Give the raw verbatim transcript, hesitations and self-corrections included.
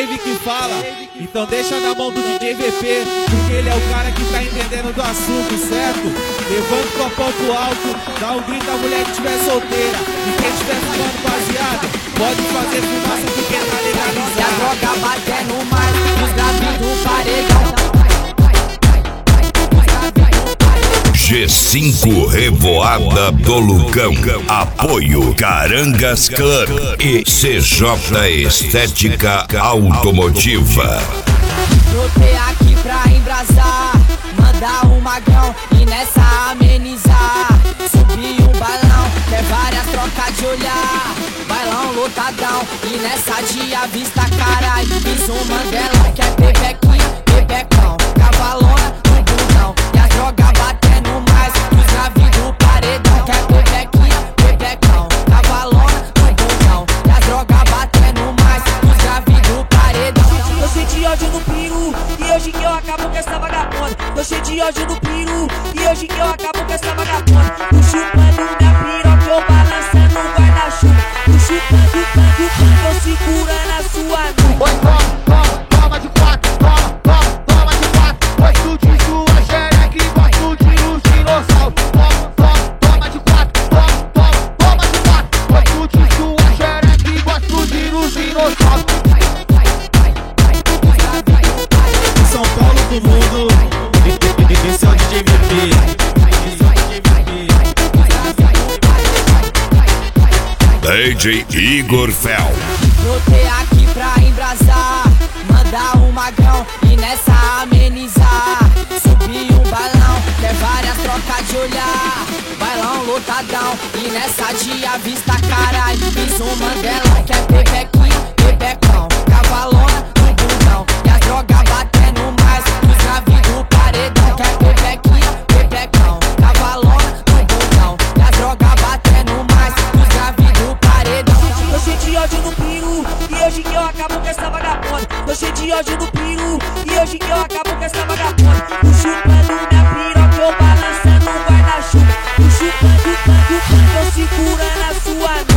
Dave que fala, então deixa na mão do D J V P, porque ele é o cara que tá entendendo do assunto, certo? Levanta o copão pro alto, dá um grito à mulher que estiver solteira, e quem estiver fumando baseado, pode fazer fumaça porque tá legalizado. E a droga batendo mais, os graves do paredão. G cinco Revoada do Lucão. Apoio Carangas Club e C J Estética Automotiva. Brotei aqui pra embrasar, mandar um magrão e nessa amenizar. Subi um balão, quer várias trocas de olhar. Bailão lotadão e nessa de avista, carai. Fiz um Mandela, quer pepequinha, pepecão, cavalona no bundão. E as drogas batendo mais, os graves do paredão. Quer pepequinha, pepecão, cavalona no bundão. E as drogas batendo mais, os graves do paredão. Eu senti ódio no peru, e hoje que eu acabo com essa vagabunda. Eu senti ódio no peru, e hoje que eu acabo com essa vagabunda. Tô chupando minha piroca, eu balançando o guarda-chuva. Tô chupando, pando, pando, eu segurando a sua nuca. Oi, toma, toma, toma de quatro, toma, toma, toma de quatro. Gosto de sua xereca e gosto de um dinossauro. Toma, toma, toma de quatro, toma, toma, toma de quatro. Gosto de sua xereca e gosto de um dinossauro. São Paulo do mundo, esse é o D J V P. D J Igor Fel. Brotei aqui pra embrasar, mandar um magrão e nessa amenizar. Subi um balão, quer várias trocas de olhar. Bailão lotadão e nessa de avista, carai. Fiz um Mandela, quer pepequinha, pepecão, cavalona no bundão. E as drogas batendo mais, os graves do paredão. Quer pepequinha, pepecão, cavalona no bundão. E as drogas batendo mais, os graves do paredão. Eu senti ódio no peru, e hoje que eu acabo com essa vagabunda. Eu senti ódio no peru, e hoje que eu acabo com essa vagabunda. Tô chupando minha piroca, eu balançando o guarda-chuva. Tô chupando, pando, pando, eu segurando a sua nuca.